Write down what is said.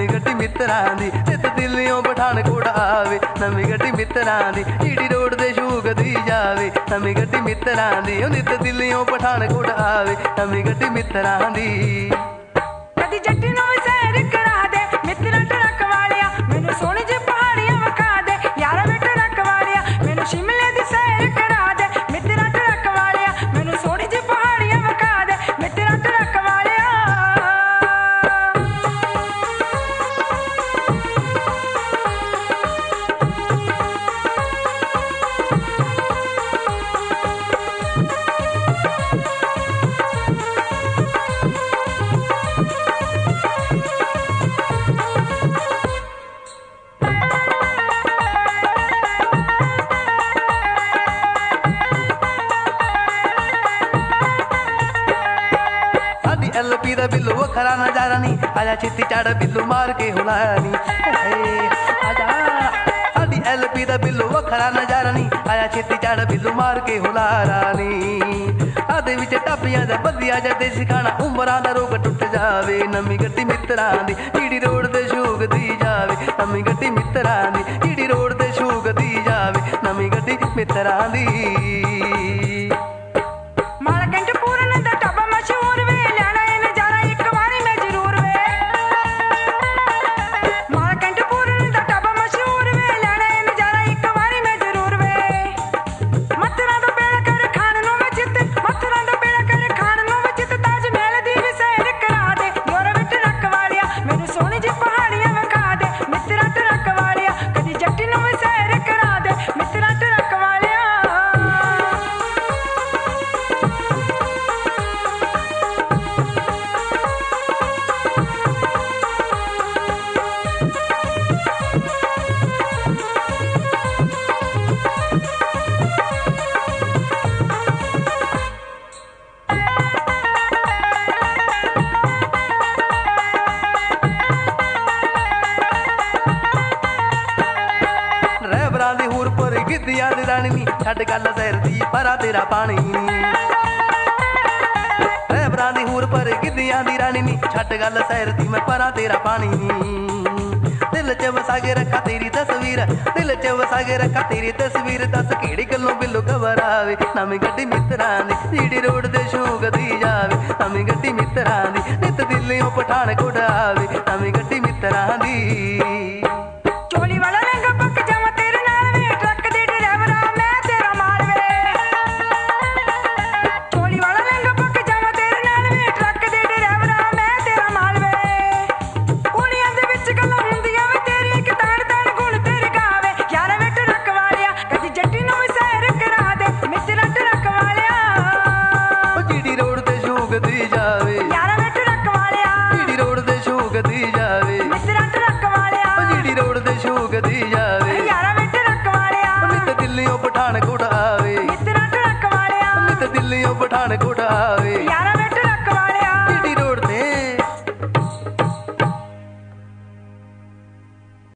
ਗੱਡੀ ਮਿੱਤਰਾਂ ਦੀ, ਨਿੱਤ ਦਿੱਲੀਓਂ ਪਠਾਨਕੋਟ ਆਵੇ ਨਵੀਂ ਗੱਡੀ ਮਿੱਤਰਾਂ ਦੀ, ਈਡੀ ਰੋਡ ਤੇ ਸ਼ੂਕਦੀ ਜਾਵੇ ਨਵੀਂ ਗੱਡੀ ਮਿੱਤਰਾਂ ਦੀ, ਉਹ ਨਿੱਤ ਦਿੱਲੀਓਂ ਪਠਾਨਕੋਟ ਆਵੇ ਨਵੀਂ ਗੱਡੀ ਮਿੱਤਰਾਂ ਦੀ। ਕਦੀ ਜੱਟੀ ਨੂੰ ਵੀ ਸੈਰ ਕਰਾ ਦੇ ਮਿੱਤਰਾਂ ਟਰੱਕ ਵਾਲਿਆ, ਮੈਨੂੰ ਸੋਹਣੀ ਜਿਹੀ ਪਹਾੜੀਆਂ ਵਿਖਾ ਦੇ ਯਾਰਾ ਵੇ ਟਰੱਕ ਵਾਲਿਆ, ਮੈਨੂੰ ਸ਼ਿਮਲੇ ਦੀ ਸੈਰ ਕਰਾ ਦੇ ਮਿੱਤਰਾਂ ਟਰੱਕ ਵਾਲਿਆ, ਮੈਨੂੰ ਸੋਹਣੀ ਜਿਹੀ ਪਹਾੜੀਆਂ ਵਿਖਾ ਦੇ ਮਿੱਤਰਾਂ ਟਰੱਕ ਵਾਲਿਆ। LP ਦਾ ਬਿੱਲੂ ਵੱਖਰਾ ਨਜ਼ਾਰਾ ਨੀ, ਆਜਾ ਛੇਤੀ ਚੜ ਬਿੱਲੂ ਮਾਰ ਕੇ ਹੁਲਾਇਆ ਨੀ, ਆਜਾ ਸਾਡੀ LP ਦਾ ਬਿੱਲੂ ਵੱਖਰਾ ਨਜ਼ਾਰਾ ਨੀ, ਆਜਾ ਛੇਤੀ ਚੜ ਬਿੱਲੂ ਮਾਰ ਕੇ ਹੁਲਾਰਾ ਨੀ। ਆਦੇ ਵਿੱਚ ਟੱਪੀਆਂ ਦਾ ਬੱਲੀਆਂ ਜਾਂ ਦੇਸੀ ਖਾਣਾ, ਉਮਰਾਂ ਦਾ ਰੋਗ ਟੁੱਟ ਜਾਵੇ ਨਵੀਂ ਗੱਡੀ ਮਿੱਤਰਾਂ ਦੀ, ਈਡੀ ਰੋਡ ਤੇ ਸ਼ੂਕਦੀ ਜਾਵੇ ਨਵੀਂ ਗੱਡੀ ਮਿੱਤਰਾਂ ਦੀ, ਈਡੀ ਰੋਡ ਤੇ ਸ਼ੂਕਦੀ ਜਾਵੇ ਨਵੀਂ ਗੱਡੀ ਮਿੱਤਰਾਂ ਦੀ। ਦੀ ਹੂਰ ਪਰ ਗਿੱਧਿਆਂ ਦੀ ਰਾਣੀ ਨੀ, ਛੱਡ ਗੱਲ ਸੈਰ ਦੀ ਪਰਾ ਤੇਰਾ ਪਾਣੀ, ਰਹਿਬਰਾਂ ਦੀ ਹੂਰ ਪਰ ਗਿੱਧਿਆਂ ਦੀ ਰਾਣੀ ਨੀ, ਛੱਡ ਗੱਲ ਸੈਰ ਦੀ ਮੈਂ ਪਰਾ ਤੇਰਾ ਪਾਣੀ। ਦਿਲ ਚ ਵਸਾ ਕੇ ਰੱਖਾ ਤੇਰੀ ਤਸਵੀਰ, ਦਿਲ ਚ ਵਸਾ ਕੇ ਰੱਖਾ ਤੇਰੀ ਤਸਵੀਰ, ਦੱਸ ਕਿਹੜੀ ਗੱਲੋਂ ਬਿੱਲੂ ਘਬਰਾਵੇ ਨਵੀਂ ਗੱਡੀ ਮਿੱਤਰਾਂ ਦੀ, ਈਡੀ ਰੋਡ ਤੇ ਸ਼ੂਕਦੀ ਜਾਵੇ ਨਵੀਂ ਗੱਡੀ ਮਿੱਤਰਾਂ ਦੀ, ਨਿੱਤ ਦਿੱਲੀਓਂ ਪਠਾਨਕੋਟ ਆਵੇ ਨਵੀਂ ਗੱਡੀ ਮਿੱਤਰਾਂ ਦੀ। ਚੋਲੀ ਵਾਲਾ ਲਹਿੰਗਾ ਪੱਕ ਜਾਵਾਂ ਤੇਰੇ ਨਾਲ ਵੇ, ਟਰੱਕ ਦੇ ਡਰਾਈਵਰਾ ਮੈਂ ਤੇਰਾ ਮਾਲ ਵੇ, ਚੋਲੀ ਵਾਲਾ ਲਹਿੰਗਾ ਪੱਕ ਜਾਵਾਂ ਤੇਰੇ ਨਾਲ ਵੇ, ਟਰੱਕ ਦੇ ਡਰਾਈਵਰਾ ਮੈਂ ਤੇਰਾ ਮਾਲ ਵੇ। ਕੁੜੀਆਂ ਦੇ ਵਿੱਚ ਗੱਲਾਂ ਹੁੰਦੀਆਂ ਵੇ ਤੇਰੀ, ਇੱਕ ਤਾੜ ਤਾੜ ਗੁਣ ਤੇਰੇ ਗਾਵੇ ਯਾਰਾ ਵੇ ਟਰੱਕ ਵਾਲਿਆ, ਕਦੀ ਜੱਟੀ ਨੂੰ ਵੀ ਸੈਰ ਕਰਾ ਦੇ ਮਿੱਤਰਾਂ ਟਰੱਕ ਵਾਲਿਆ। ਈਡੀ ਰੋਡ ਤੇ ਸ਼ੂਕਦੀ ਜਾਵੇ ਯਾਰਾ ਵੇ ਟਰੱਕ ਵਾਲਿਆ, ਈਡੀ ਰੋਡ ਤੇ ਸ਼ੂਕਦੀ ਜਾਵੇ ਮਿੱਤਰਾਂ ਟਰੱਕ ਵਾਲਿਆ, ਈਡੀ ਰੋਡ ਤੇ ਸ਼ੂਕਦੀ ਜਾਵੇ ਯਾਰਾ ਵੇ ਟਰੱਕ ਵਾਲਿਆ, ਨਿੱਤ ਦਿੱਲੀਓਂ ਪਠਾਨਕੋਟ ਆਵੇ ਮਿੱਤਰਾਂ ਟਰੱਕ ਵਾਲਿਆ, ਨਿੱਤ ਦਿੱਲੀਓਂ ਪਠਾਨਕੋਟ ਆਵੇ।